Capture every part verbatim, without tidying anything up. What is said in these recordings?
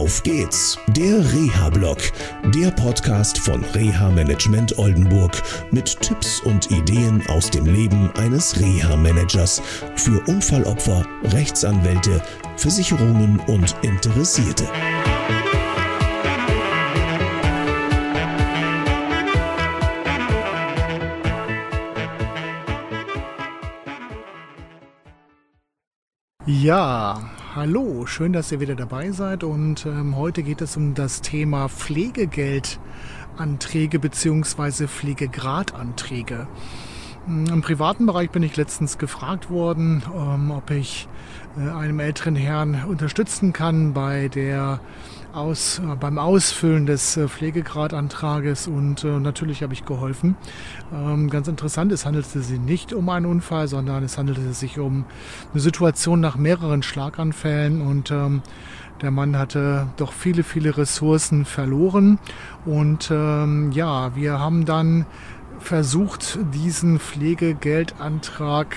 Auf geht's, der Reha-Blog, der Podcast von Reha-Management Oldenburg mit Tipps und Ideen aus dem Leben eines Reha-Managers für Unfallopfer, Rechtsanwälte, Versicherungen und Interessierte. Ja, hallo, schön, dass ihr wieder dabei seid und ähm, heute geht es um das Thema Pflegegeldanträge bzw. Pflegegradanträge. Im privaten Bereich bin ich letztens gefragt worden, ähm, ob ich äh, einem älteren Herrn unterstützen kann bei der Aus, äh, beim Ausfüllen des äh, Pflegegradantrages und äh, natürlich habe ich geholfen. Ähm, ganz interessant, es handelte sich nicht um einen Unfall, sondern es handelte sich um eine Situation nach mehreren Schlaganfällen und ähm, der Mann hatte doch viele, viele Ressourcen verloren und ähm, ja, wir haben dann versucht, diesen Pflegegeldantrag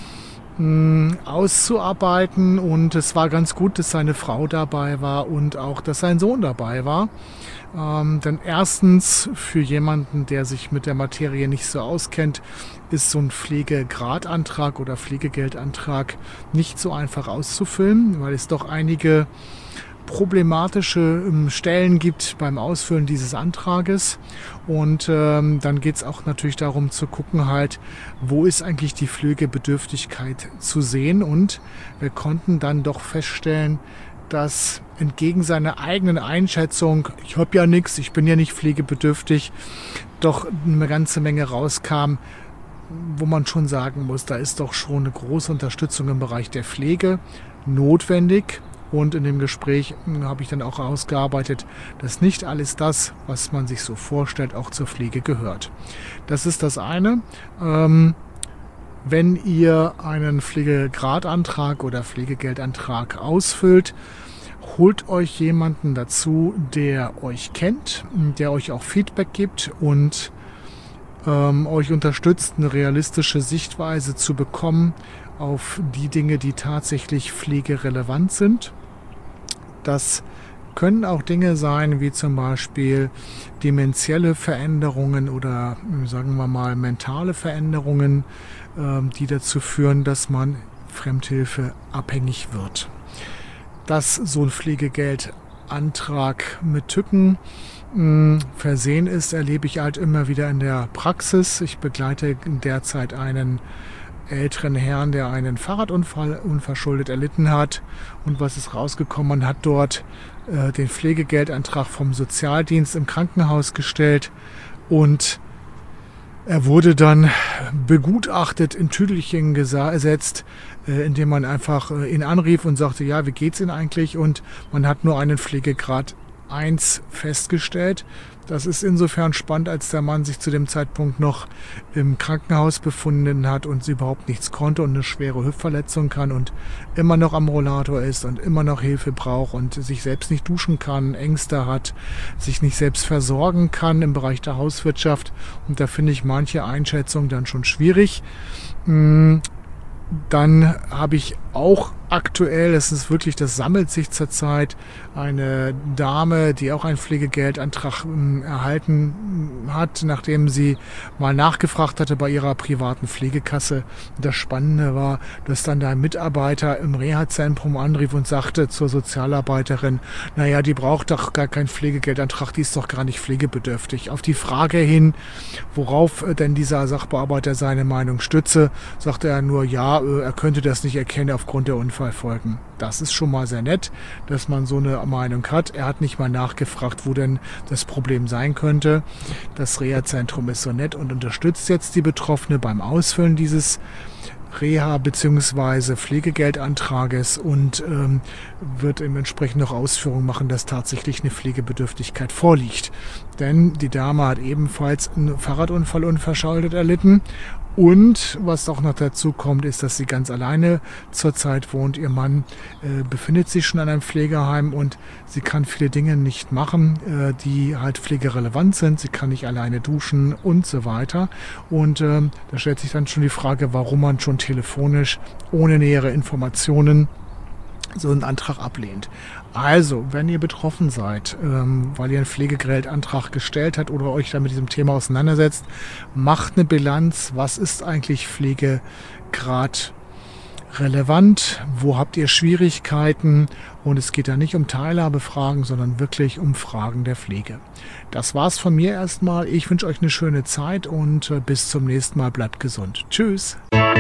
mh, auszuarbeiten und es war ganz gut, dass seine Frau dabei war und auch, dass sein Sohn dabei war. Ähm, denn erstens, für jemanden, der sich mit der Materie nicht so auskennt, ist so ein Pflegegradantrag oder Pflegegeldantrag nicht so einfach auszufüllen, weil es doch einige problematische Stellen gibt beim Ausfüllen dieses Antrages und ähm, dann geht es auch natürlich darum zu gucken halt, wo ist eigentlich die Pflegebedürftigkeit zu sehen und wir konnten dann doch feststellen, dass entgegen seiner eigenen Einschätzung, ich habe ja nichts, ich bin ja nicht pflegebedürftig, doch eine ganze Menge rauskam, wo man schon sagen muss, da ist doch schon eine große Unterstützung im Bereich der Pflege notwendig. Und in dem Gespräch habe ich dann auch ausgearbeitet, dass nicht alles das, was man sich so vorstellt, auch zur Pflege gehört. Das ist das eine. Ähm, wenn ihr einen Pflegegradantrag oder Pflegegeldantrag ausfüllt, holt euch jemanden dazu, der euch kennt, der euch auch Feedback gibt und ähm, euch unterstützt, eine realistische Sichtweise zu bekommen auf die Dinge, die tatsächlich pflegerelevant sind. Das können auch Dinge sein, wie zum Beispiel dementielle Veränderungen oder sagen wir mal mentale Veränderungen, die dazu führen, dass man Fremdhilfe abhängig wird. Dass so ein Pflegegeldantrag mit Tücken mh, versehen ist, erlebe ich halt immer wieder in der Praxis. Ich begleite derzeit einen älteren Herrn, der einen Fahrradunfall unverschuldet erlitten hat. Und was ist rausgekommen? Man hat dort äh, den Pflegegeldantrag vom Sozialdienst im Krankenhaus gestellt und er wurde dann begutachtet, in Tüdelchen gesetzt, äh, indem man einfach äh, ihn anrief und sagte, ja, wie geht's Ihnen eigentlich? Und man hat nur einen Pflegegrad eins festgestellt. Das ist insofern spannend, als der Mann sich zu dem Zeitpunkt noch im Krankenhaus befunden hat und sie überhaupt nichts konnte und eine schwere Hüftverletzung kann und immer noch am Rollator ist und immer noch Hilfe braucht und sich selbst nicht duschen kann, Ängste hat, sich nicht selbst versorgen kann im Bereich der Hauswirtschaft. Und da finde ich manche Einschätzungen dann schon schwierig. Dann habe ich auch aktuell, das ist wirklich, das sammelt sich zurzeit, eine Dame, die auch einen Pflegegeldantrag äh, erhalten hat, nachdem sie mal nachgefragt hatte bei ihrer privaten Pflegekasse. Und das Spannende war, dass dann da ein Mitarbeiter im Reha-Zentrum anrief und sagte zur Sozialarbeiterin, naja, die braucht doch gar keinen Pflegegeldantrag, die ist doch gar nicht pflegebedürftig. Auf die Frage hin, worauf denn dieser Sachbearbeiter seine Meinung stütze, sagte er nur, ja, er könnte das nicht erkennen aufgrund der Unfallfolgen. Das ist schon mal sehr nett, dass man so eine Meinung hat. Er hat nicht mal nachgefragt, wo denn das Problem sein könnte. Das Reha-Zentrum ist so nett und unterstützt jetzt die Betroffene beim Ausfüllen dieses Reha- bzw. Pflegegeldantrages und ähm, wird entsprechend noch Ausführungen machen, dass tatsächlich eine Pflegebedürftigkeit vorliegt. Denn die Dame hat ebenfalls einen Fahrradunfall unverschuldet erlitten. Und was auch noch dazu kommt, ist, dass sie ganz alleine zurzeit wohnt. Ihr Mann äh, befindet sich schon an einem Pflegeheim und sie kann viele Dinge nicht machen, äh, die halt pflegerelevant sind. Sie kann nicht alleine duschen und so weiter. Und äh, da stellt sich dann schon die Frage, warum man schon telefonisch ohne nähere Informationen so einen Antrag ablehnt. Also, wenn ihr betroffen seid, ähm, weil ihr einen Pflegegeldantrag gestellt habt oder euch dann mit diesem Thema auseinandersetzt, macht eine Bilanz. Was ist eigentlich Pflegegrad relevant? Wo habt ihr Schwierigkeiten? Und es geht da nicht um Teilhabefragen, sondern wirklich um Fragen der Pflege. Das war's von mir erstmal. Ich wünsche euch eine schöne Zeit und äh, bis zum nächsten Mal. Bleibt gesund. Tschüss.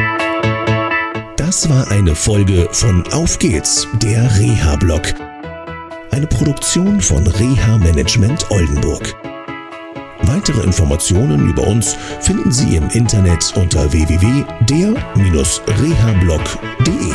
Das war eine Folge von Auf geht's, der Reha-Blog. Eine Produktion von Reha Management Oldenburg. Weitere Informationen über uns finden Sie im Internet unter w w w punkt der Bindestrich rehablog punkt de.